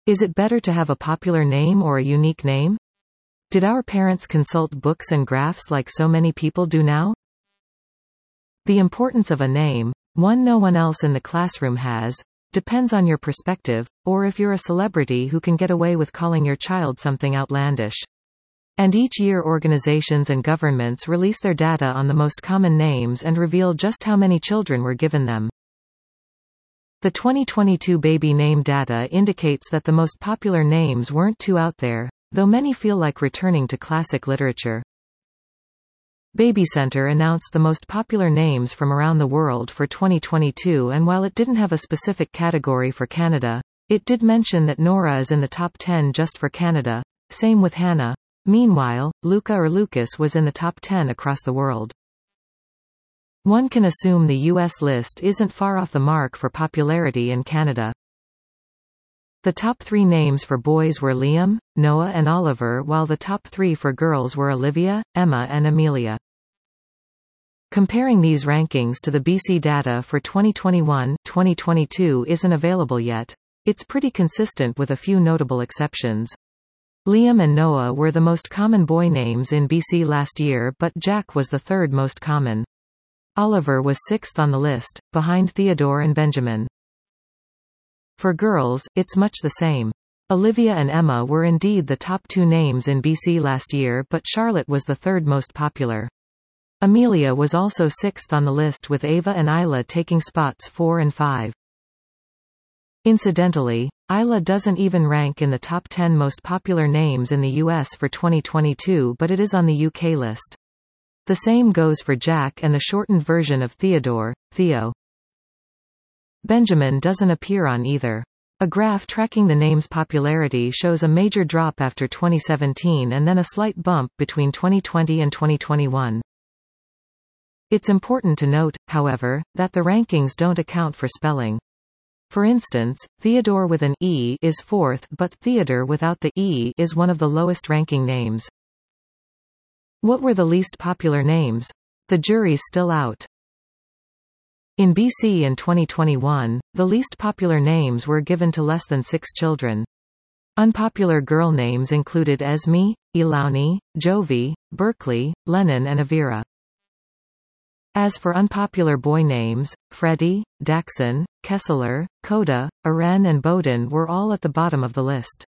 Is it better to have a popular name or a unique name? Did our parents consult books and graphs like so many people do now? The importance of a name, one no one else in the classroom has, depends on your perspective, or if you're a celebrity who can get away with calling your child something outlandish. And each year organizations and governments release their data on the most common names and reveal just how many children were given them. The 2022 baby name data indicates that the most popular names weren't too out there, though many feel like returning to classic literature. BabyCenter announced the most popular names from around the world for 2022, and while it didn't have a specific category for Canada, it did mention that Nora is in the top 10 just for Canada, same with Hannah. Meanwhile, Luca or Lucas was in the top 10 across the world. One can assume the US list isn't far off the mark for popularity in Canada. The top 3 names for boys were Liam, Noah and Oliver, while the top 3 for girls were Olivia, Emma and Amelia. Comparing these rankings to the BC data for 2021-2022 isn't available yet. It's pretty consistent with a few notable exceptions. Liam and Noah were the most common boy names in BC last year, but Jack was the third most common. Oliver was 6th on the list, behind Theodore and Benjamin. For girls, it's much the same. Olivia and Emma were indeed the top 2 names in BC last year, but Charlotte was the third most popular. Amelia was also 6th on the list, with Ava and Isla taking spots 4 and 5. Incidentally, Isla doesn't even rank in the top 10 most popular names in the US for 2022, but it is on the UK list. The same goes for Jack and the shortened version of Theodore, Theo. Benjamin doesn't appear on either. A graph tracking the name's popularity shows a major drop after 2017 and then a slight bump between 2020 and 2021. It's important to note, however, that the rankings don't account for spelling. For instance, Theodore with an E is 4th, but Theodore without the E is one of the lowest ranking names. What were the least popular names? The jury's still out. In BC in 2021, the least popular names were given to less than 6 children. Unpopular girl names included Esme, Ilauni, Jovi, Berkeley, Lennon and Avira. As for unpopular boy names, Freddie, Daxon, Kessler, Coda, Aren and Bowden were all at the bottom of the list.